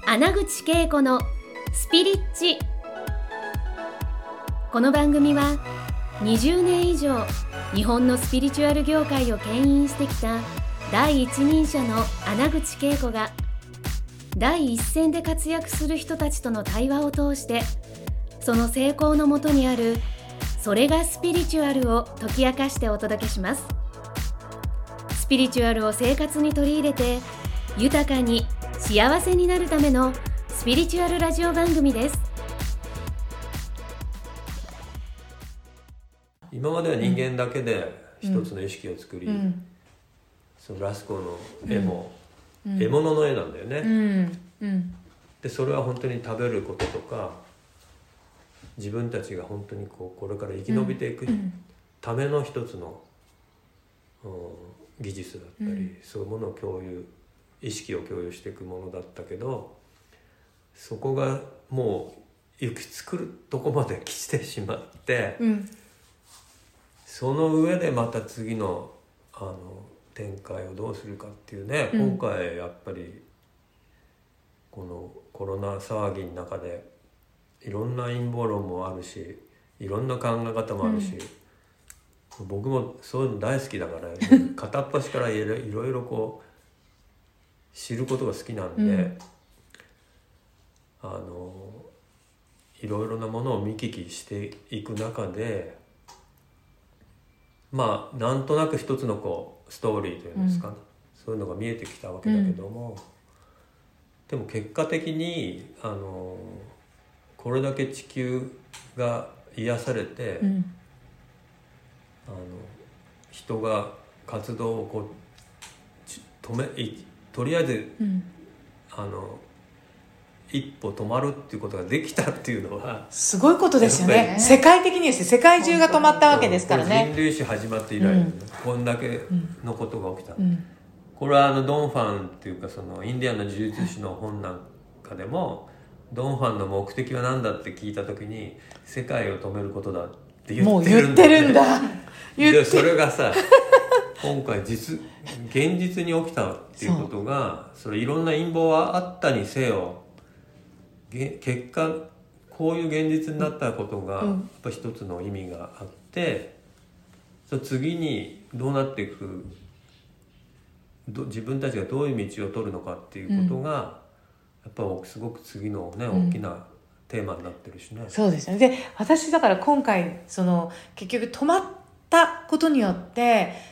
穴口恵子のスピリッチ。この番組は20年以上日本のスピリチュアル業界を牽引してきた第一人者の穴口恵子が第一線で活躍する人たちとの対話を通して、その成功のもとにあるそれがスピリチュアルを解き明かしてお届けします。スピリチュアルを生活に取り入れて豊かに幸せになるためのスピリチュアルラジオ番組です。 今までは人間だけで一つの意識を作り、そのラスコの絵も、獲物の絵なんだよね、でそれは本当に食べることとか、自分たちが本当にこれから生き延びていくための一つの、技術だったり、そういうものを意識を共有していくものだったけど、そこがもう行き着くとこまで来てしまって、その上でまた次の展開をどうするかっていうね、今回やっぱりこのコロナ騒ぎの中でいろんな陰謀論もあるし、いろんな考え方もあるし、僕もそういうの大好きだから、片っ端からいろいろ知ることが好きなんで、いろいろなものを見聞きしていく中で、まあなんとなく一つのストーリーというんですかね、そういうのが見えてきたわけだけども、でも結果的にこれだけ地球が癒されて、人が活動をとりあえず、一歩止まるっていうことができたっていうのはすごいことですよね。世界的にですね、世界中が止まったわけですからね。 人類史始まって以来、こんだけのことが起きた、これはドン・ファンっていうか、そのインディアンの呪術師の本なんかでも、ドン・ファンの目的は何だって聞いた時に、世界を止めることだって言ってるんだ、ね、 もう言ってるんだ。 でそれがさ今回現実に起きたっていうことが、それいろんな陰謀はあったにせよ、結果こういう現実になったことがやっぱ一つの意味があって、次にどうなっていく、自分たちがどういう道を取るのかっていうことが、やっぱすごく次のね、大きなテーマになってるしね。 そうですね。で、私だから今回結局止まったことによって、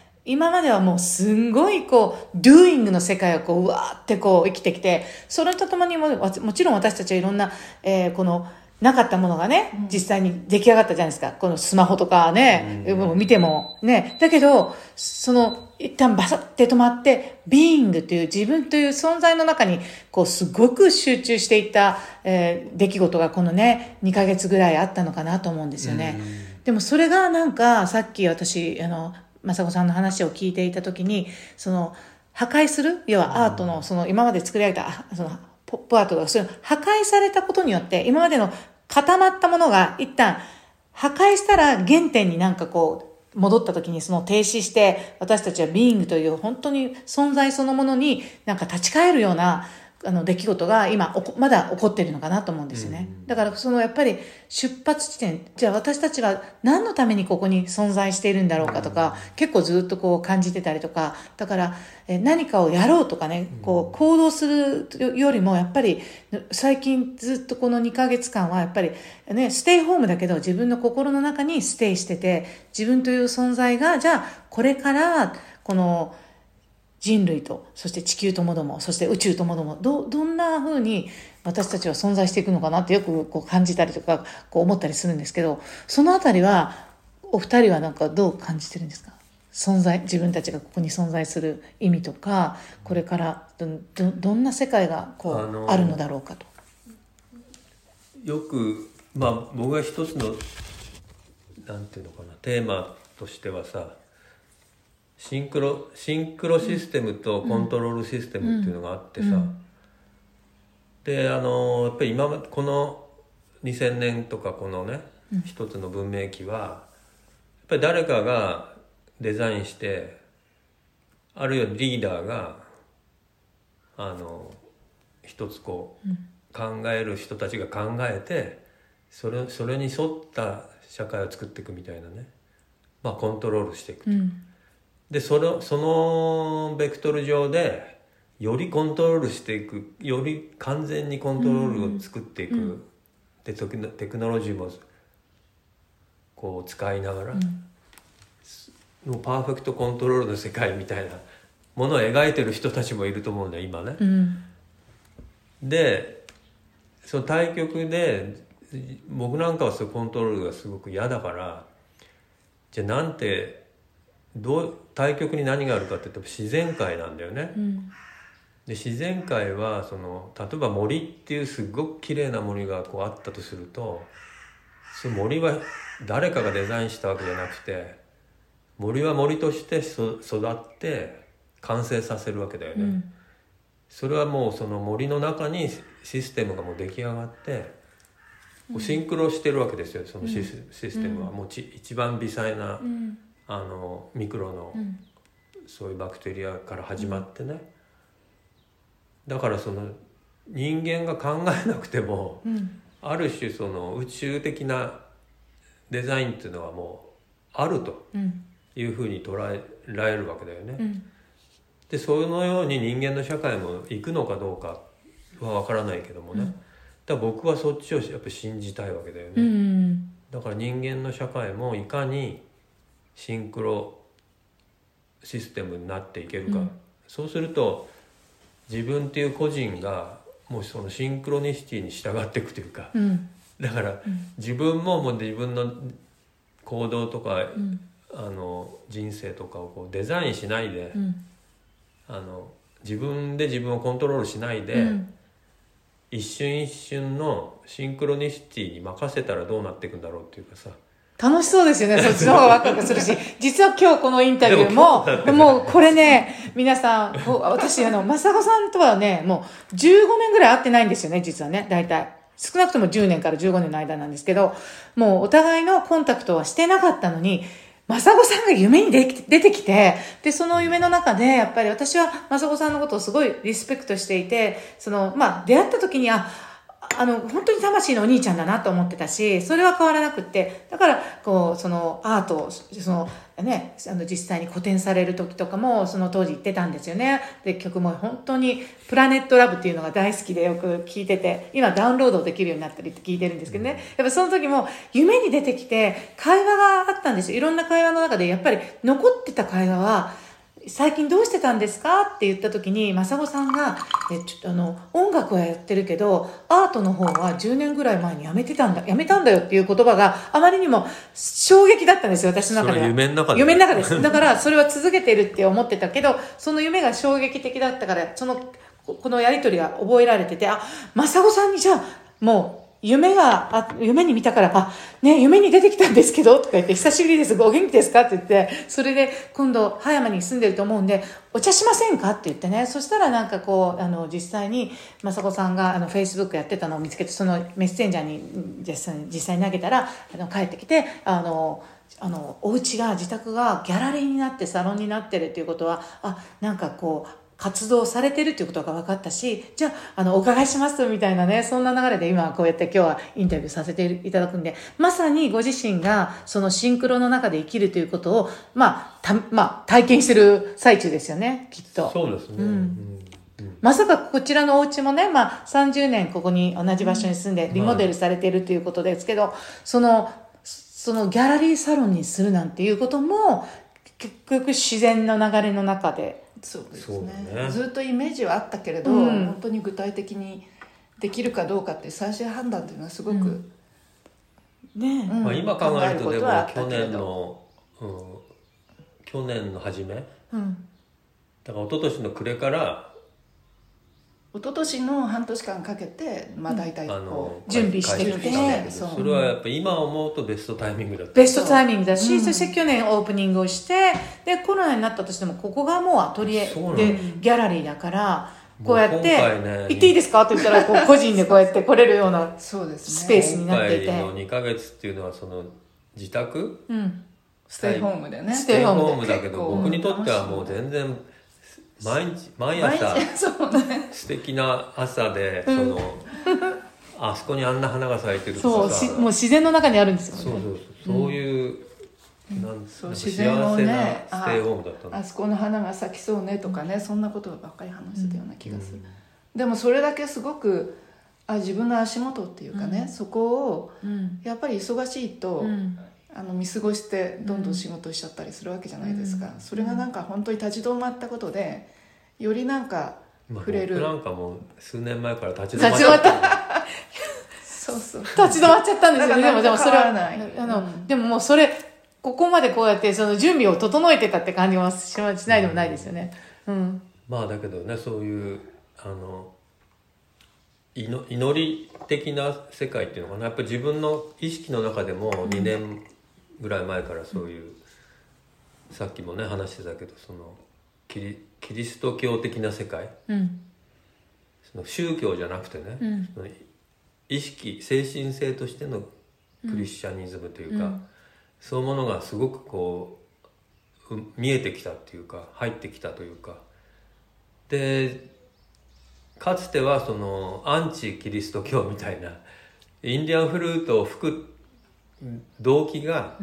今まではもうすんごいdoing の世界をうわーって生きてきて、それとともにもちろん私たちはいろんな、なかったものがね、実際に出来上がったじゃないですか。このスマホとかね、見てもね。だけど、一旦バサッて止まって、being という自分という存在の中に、すごく集中していった、出来事がこのね、2ヶ月ぐらいあったのかなと思うんですよね。でもそれがさっき私、雅子さんの話を聞いていたときに、破壊する、要はアートの、今まで作り上げた、ポップアートが、破壊されたことによって、今までの固まったものが一旦破壊したら原点に戻った時に停止して、私たちはビーイングという本当に存在そのものに立ち返るような出来事が今まだ起こっているのかなと思うんですよね。だからやっぱり出発地点、じゃあ私たちは何のためにここに存在しているんだろうかとか、結構ずっと感じてたりとか、だから何かをやろうとかね、行動するよりもやっぱり最近ずっとこの2ヶ月間はやっぱりね、ステイホームだけど自分の心の中にステイしてて、自分という存在がじゃあこれからこの人類と、そして地球ともども、そして宇宙ともども、どんな風に私たちは存在していくのかなってよく感じたりとか思ったりするんですけど、そのあたりはお二人はどう感じてるんですか？自分たちがここに存在する意味とか、これからどんな世界があるのだろうかと。 よく僕が一つのなんていうのかな、テーマとしてはさ、シンクロシステムとコントロールシステムっていうのがあってさ、でやっぱり今この2000年とかこのね、一つの文明期はやっぱり誰かがデザインして、あるいはリーダーが一つこう考える人たちが考えてそれに沿った社会を作っていくみたいなね、まあ、コントロールしていくと、でそのベクトル上でよりコントロールしていく、より完全にコントロールを作っていく、でテクノロジーもこう使いながら、もうパーフェクトコントロールの世界みたいなものを描いてる人たちもいると思うんだよ今ね、でその対局で僕なんかはそういうコントロールがすごく嫌だから、じゃあなんて対局に何があるかって言って自然界なんだよね、で自然界はその例えば森っていうすごく綺麗な森がこうあったとすると、その森は誰かがデザインしたわけじゃなくて、森は森として育って完成させるわけだよね、それはもうその森の中にシステムがもう出来上がってシンクロしてるわけですよ。そのシステムはもう一番微細な、ミクロの、そういうバクテリアから始まってね、だからその人間が考えなくても、ある種その宇宙的なデザインっていうのはもうあるというふうに捉えられるわけだよね、でそのように人間の社会も行くのかどうかは分からないけどもね、だから僕はそっちをやっぱ信じたいわけだよね、だから人間の社会もいかにシンクロシステムになっていけるか、そうすると自分っていう個人がもうそのシンクロニシティに従っていくというか、だから自分ももう自分の行動とか、人生とかをこうデザインしないで、自分で自分をコントロールしないで、一瞬一瞬のシンクロニシティに任せたらどうなっていくんだろうっていうかさ、 楽しそうですよね。そっちの方がワクワクするし。実は今日このインタビューもうこれね、皆さん、私、雅子さんとはね、もう15年ぐらい会ってないんですよね、実はね、大体。少なくとも10年から15年の間なんですけど、もうお互いのコンタクトはしてなかったのに、雅子さんが夢に出てきて、で、その夢の中で、やっぱり私は雅子さんのことをすごいリスペクトしていて、出会った時に本当に魂のお兄ちゃんだなと思ってたし、それは変わらなくって、だから、そのアート、実際に個展される時とかも、その当時言ってたんですよね。で、曲も本当に、プラネットラブっていうのが大好きでよく聴いてて、今ダウンロードできるようになったりって聞いてるんですけどね。やっぱその時も、夢に出てきて、会話があったんですよ。いろんな会話の中で、やっぱり残ってた会話は、最近どうしてたんですかって言った時に、雅子さんが、音楽はやってるけど、アートの方は10年ぐらい前にやめたんだよっていう言葉があまりにも衝撃だったんですよ、私の中では。 それ夢の中で。 夢の中です。だからそれは続けてるって思ってたけど、その夢が衝撃的だったから、このやりとりが覚えられてて、雅子さんにじゃあ、もう、夢に見たから、夢に出てきたんですけど、とか言って、久しぶりです、お元気ですかって言って、それで、今度、葉山に住んでると思うんで、お茶しませんかって言ってね、そしたらなんか実際に、雅子さんが、Facebook やってたのを見つけて、そのメッセンジャーに実際に投げたら、帰ってきて、お家が、自宅がギャラリーになってサロンになってるっていうことは、活動されてるっていうことが分かったし、じゃあ、お伺いしますみたいなね、そんな流れで今こうやって今日はインタビューさせていただくんで、まさにご自身がそのシンクロの中で生きるということを、体験してる最中ですよね、きっと。 そうですね。 まさかこちらのお家もね、30年ここに同じ場所に住んでリモデルされているということですけど、そのギャラリーサロンにするなんていうことも、結局自然の流れの中で、 そうですね。ずっとイメージはあったけれど、本当に具体的にできるかどうかっていう最終判断っていうのはすごく、 今考えるとでも去年の初め、だから一昨年の暮れから一昨年の半年間かけて、大体準備してきて、 それはやっぱ今思うとベストタイミングだった。 ベストタイミングだし、そして去年オープニングをして、でコロナになったとしてもここがもうアトリエでギャラリーだから、こうやって行っていいですかって言ったら個人でこうやって来れるようなスペースになっていて、 今回の2ヶ月っていうのはその自宅、 ステイホームでね。 ステイホームだけど、僕にとってはもう全然毎朝素敵な朝で、あそこにあんな花が咲いてるとかさ、 もう自然の中にあるんですよね。 そういう、なんか自然をね、 幸せなステイホームだったの。 あそこの花が咲きそうねとかね、そんなことばっかり話してたような気がする。でもそれだけすごく自分の足元っていうかね、そこをやっぱり忙しいと、見過ごしてどんどん仕事しちゃったりするわけじゃないですか。それがなんか本当に立ち止まったことでよりなんか触れる。 なんかもう数年前から立ち止まった。 そうそう。 立ち止まっちゃったんですよね。でもそれはないでももうそれここまでこうやってその準備を整えてたって感じはしないでもないですよね。 まあだけどね、そういう祈り的な世界っていうのかな、やっぱり自分の意識の中でも2年ぐらい前からそういう、さっきもね話してたけど、そのキリスト教的な世界、その宗教じゃなくてね、その意識精神性としてのクリスチャニズムというか、そういうものがすごくこう見えてきたっていうか入ってきたというかで、かつてはそのアンチキリスト教みたいなインディアンフルートを吹く動機が、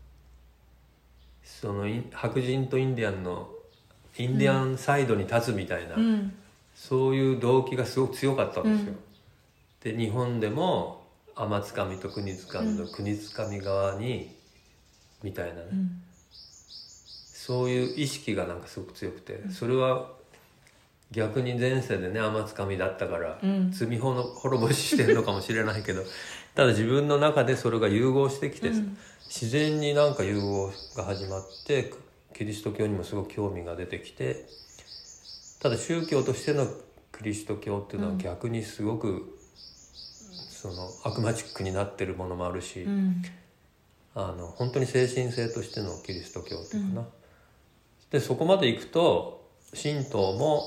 その白人とインディアンのインディアンサイドに立つみたいな、そういう動機がすごく強かったんですよ。で日本でも天津神と国津神の国津神側にみたいなね、そういう意識がなんかすごく強くて、それは逆に前世でね天津神だったから、罪滅ぼししてるのかもしれないけどただ自分の中でそれが融合してきて、自然になんか融合が始まってキリスト教にもすごく興味が出てきて、ただ宗教としてのキリスト教っていうのは逆にすごくその悪魔チックになってるものもあるし、本当に精神性としてのキリスト教っていうかな、でそこまで行くと神道も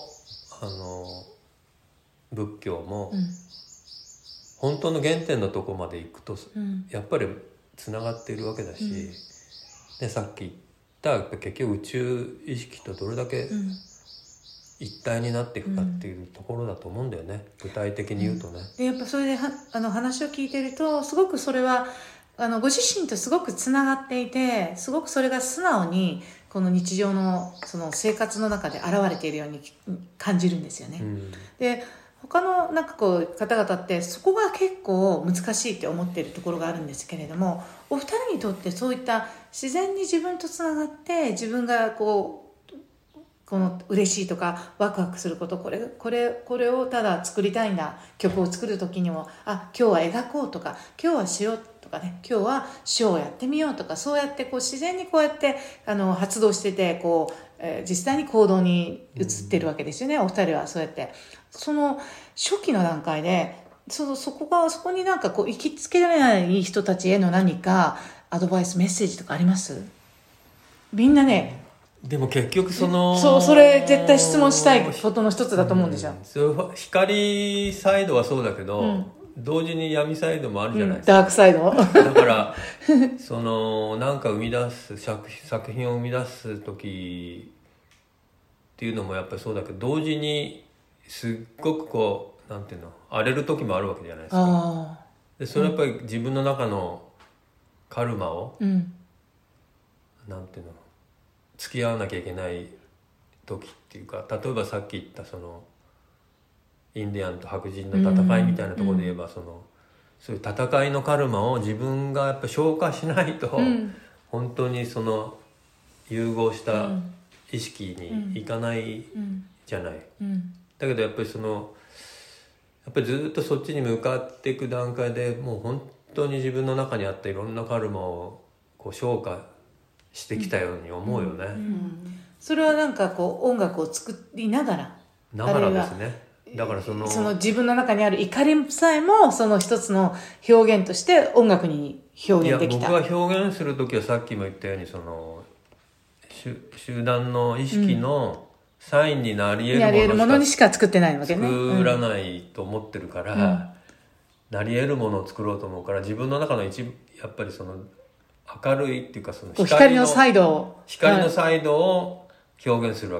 仏教も、本当の原点のとこまで行くと、やっぱりつながっているわけだし、でさっき言った結局宇宙意識とどれだけ一体になっていくかっていうところだと思うんだよね、具体的に言うとね。 でやっぱそれで話を聞いてるとすごくそれはご自身とすごくつながっていて、すごくそれが素直にこの日常のその生活の中で現れているように感じるんですよね。で他のなんかこう方々ってそこが結構難しいって思っているところがあるんですけれども、お二人にとってそういった自然に自分とつながって自分がこの嬉しいとかワクワクすること、これをただ作りたいんだ、曲を作る時にも今日は描こうとか今日はしようとかね、今日はショーをやってみようとか、そうやってこう自然にこうやって発動してて実際に行動に移ってるわけですよね、お二人は。そうやってその初期の段階でそこになんかこう行きつけられない人たちへの何かアドバイスメッセージとかあります？みんなね、 でも結局それ絶対質問したいことの一つだと思うんですよ。 光サイドはそうだけど、同時に闇サイドもあるじゃないですか、 ダークサイドだからなんか生み出す作品を生み出す時っていうのもやっぱりそうだけど、同時にすっごくこうなんていうの荒れる時もあるわけじゃないですか。でそれはやっぱり自分の中のカルマを、なんていうの付き合わなきゃいけない時っていうか、例えばさっき言ったインディアンと白人の戦いみたいなところで言えば、そういう戦いのカルマを自分がやっぱ消化しないと、本当に融合した意識にいかないじゃない、だけどやっぱりずっとそっちに向かっていく段階でもう本当に自分の中にあったいろんなカルマを消化してきたように思うよね、 それはなんか音楽を作りながらですね。だからその自分の中にある怒りさえもその一つの表現として音楽に表現できた。 僕が表現する時はさっきも言ったように集団の意識のサインになり得るものしか作ってないわけね。 作らないと思ってるから、なり得るものを作ろうと思うから、自分の中のやっぱり明るいっていうか光のサイドをを表現するわけよ。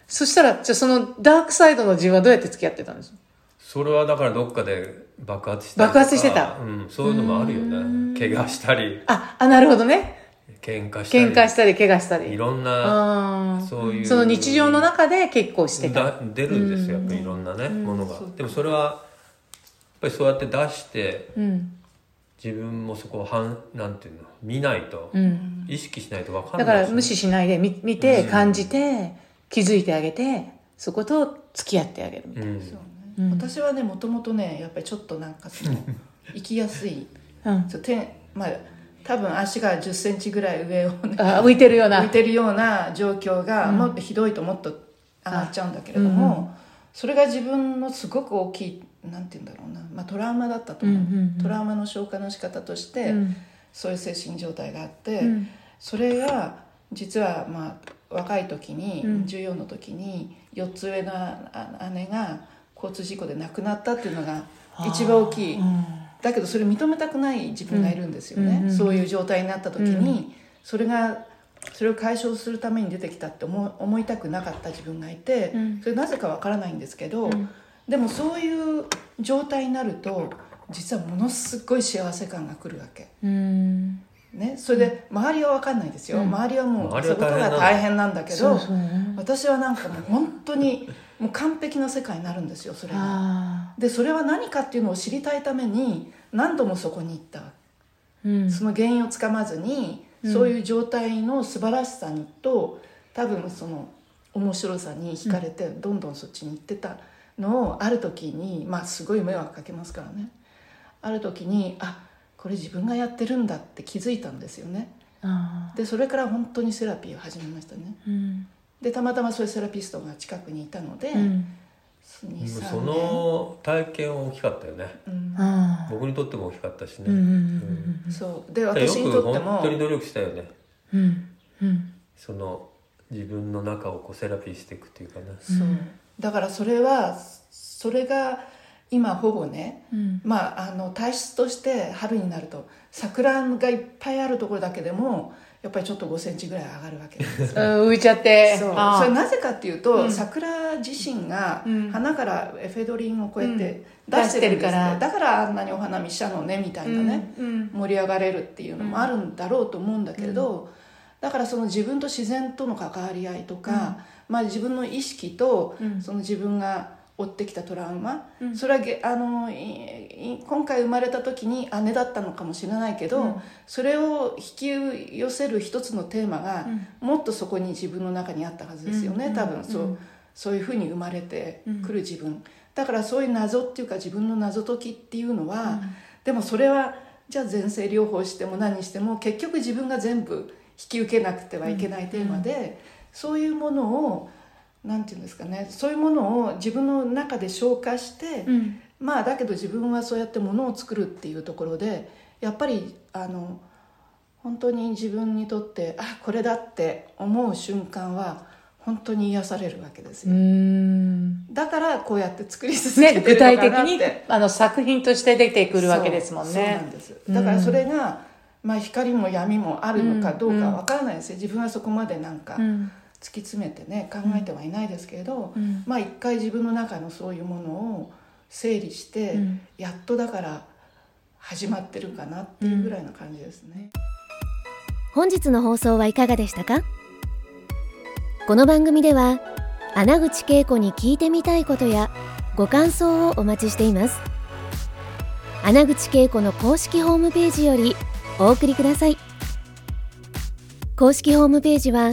そしたら、じゃあそのダークサイドの自分はどうやって付き合ってたんですか？ それはだからどっかで爆発したりとか。 爆発してた。 そういうのもあるよね。怪我したり。 なるほどね。 喧嘩したり、怪我したり。 いろんな、そういう。 その日常の中で結構してた。 出るんですよ、やっぱりいろんなね、ものが。でもそれは、やっぱりそうやって出して、自分もそこをなんていうの、見ないと、意識しないと分かんない、 だから無視しないで見て、感じて、気づいてあげて、そこと付き合ってあげるみたいな。 そうね、私はね、もともとね、やっぱりちょっとなんかその行きやすい、多分足が10センチぐらい上を、ね、 浮いてるような状況がもっとひどいともっと上がっちゃうんだけれども、それが自分のすごく大きい、なんて言うんだろうな、トラウマだったと思う、トラウマの消化の仕方として、そういう精神状態があって、それが実は若い時に、14の時に4つ上の姉が交通事故で亡くなったっていうのが一番大きい、だけどそれ認めたくない自分がいるんですよね、そういう状態になった時に、それを解消するために出てきたって思いたくなかった自分がいて、それなぜかわからないんですけど、でもそういう状態になると実はものすごい幸せ感が来るわけ、ね、それで周りは分かんないですよ、周りはもうそういうことが大変なんだけど、私はなんかもう本当にもう完璧な世界になるんですよ、それが。でそれは何かっていうのを知りたいために何度もそこに行った、その原因をつかまずに、そういう状態の素晴らしさにと、多分その面白さに惹かれてどんどんそっちに行ってたのを、ある時にすごい迷惑かけますからね、ある時にこれ自分がやってるんだって気づいたんですよね。でそれから本当にセラピーを始めましたね、でたまたまそういうセラピストが近くにいたので、 その体験は大きかったよね、僕にとっても大きかったしね、 そうで私にとってもよく本当に努力したよね、その自分の中をセラピーしていくっていうかね、 そうだからそれが今ほぼね、体質として春になると桜がいっぱいあるところだけでもやっぱりちょっと5センチぐらい上がるわけです浮いちゃって。 それなぜかっていうと、桜自身が花からエフェドリンをこうやって出してるんですね、だからあんなにお花見したのねみたいなね、盛り上がれるっていうのもあるんだろうと思うんだけれど、だからその自分と自然との関わり合いとか、自分の意識とその自分が負ってきたトラウマ、それは今回生まれた時に姉だったのかもしれないけど、それを引き寄せる一つのテーマが、もっとそこに自分の中にあったはずですよね、多分そういうふうに生まれてくる自分、だからそういう謎っていうか自分の謎解きっていうのは、でもそれはじゃあ前世療法しても何しても結局自分が全部引き受けなくてはいけないテーマで、そういうものをなんていうんですかね、そういうものを自分の中で消化して、だけど自分はそうやってものを作るっていうところで、やっぱり本当に自分にとってこれだって思う瞬間は本当に癒されるわけですよ。だからこうやって作り続けてるのかなって、 具体的に作品として出てくるわけですもんね。 そうなんです。だからそれが、光も闇もあるのかどうかわからないですよ、自分はそこまでなんか、突き詰めてね考えてはいないですけれど、一回自分の中のそういうものを整理して、やっとだから始まってるかなっていうぐらいの感じですね。 本日の放送はいかがでしたか？この番組では穴口恵子に聞いてみたいことやご感想をお待ちしています。穴口恵子の公式ホームページよりお送りください。公式ホームページは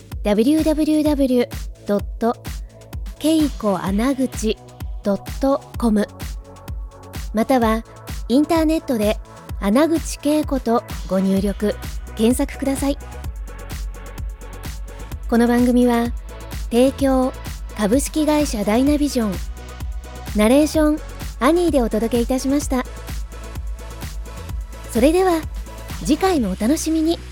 www.keikoanaguchi.com またはインターネットで穴口恵子とご入力検索ください。この番組は提供株式会社ダイナビジョン、ナレーションアニーでお届けいたしました。それでは次回もお楽しみに。